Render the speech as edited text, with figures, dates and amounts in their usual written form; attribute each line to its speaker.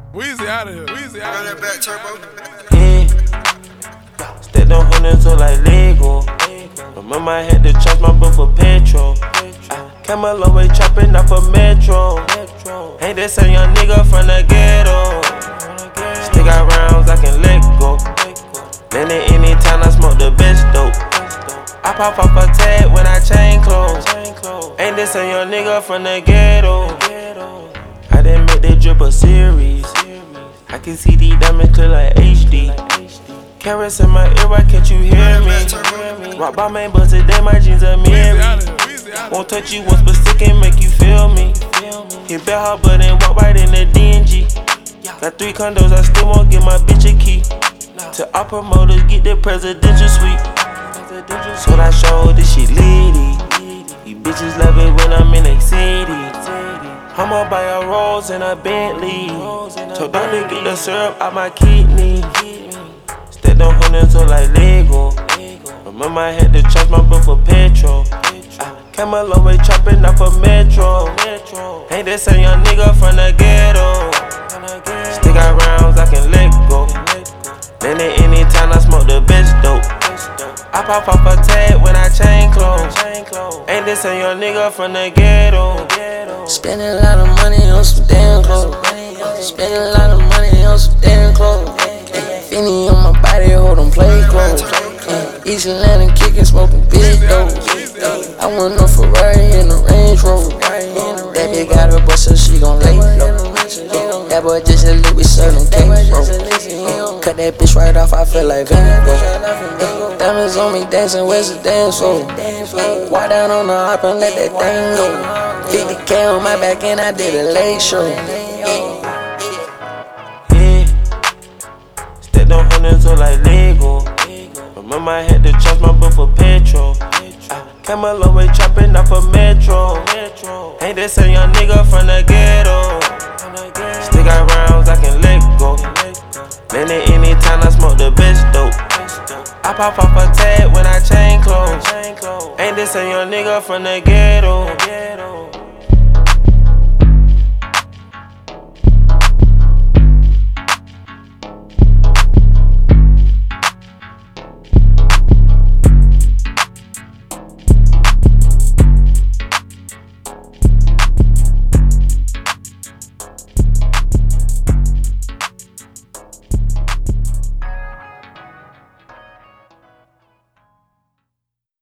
Speaker 1: Weezy out of here. Weezy out of here.
Speaker 2: Back turbo.
Speaker 3: Yeah. Stepped on hundreds so like Lego. Remember I had to charge my book for petrol. I came a long way chopping up a metro. Ain't that some young nigga from the ghetto. Still got rounds I can let go. Then at any time I smoke the best dope. I pop off a tag when I chain clothes. Ain't this a young nigga from the ghetto. I didn't make that drip a series. I can see these diamonds clear like HD. Carrots in my ear, why can't you hear me? Rock by main, but today my jeans are mirrored. Won't touch you once, but stick and make you feel me. Hit back hard, but then walk right in the DNG. Got 3 condos, I still won't give my bitch a key. To our promoters, get the presidential suite. So I showed this shit litty. You bitches love it when I'm in a city. I'ma buy a Rolls and a Bentley. Told them to get the syrup out my kidney. Stepped on hundreds so like Lego. Remember I had to charge my book for petrol. I came a long way chopping up a metro. Ain't that some young nigga from the ghetto. Still got rounds I can let go. Then at any time I smoke the best dope. I pop off a tag when I chain clothes. Ain't this a young nigga from the ghetto.
Speaker 4: Spending a lot of money on some damn clothes. Spending a lot of money on some damn clothes. Finny on my body, hold on play clothes. East Atlanta kicking, smoking big dope. I want no Ferrari and a Range Rover. That bitch got her bust so she gon' lay low. That boy just a little bit serving cake, bro. Cut that bitch right off, I feel like Van Gogh. Diamonds on me dancing, where's the dance floor? Walk down on the hop and let that thing go. 50K on my back and I did a late show.
Speaker 3: Yeah. Stepped on hundreds so like Lego. Remember I had to charge my book for petrol. I came a long way chopping up a metro. Ain't that some young nigga from the ghetto. Still got rounds I can let go. Then at any time I smoke the best dope. I pop off a tag when I chain clothes. Ain't this a young nigga from the ghetto.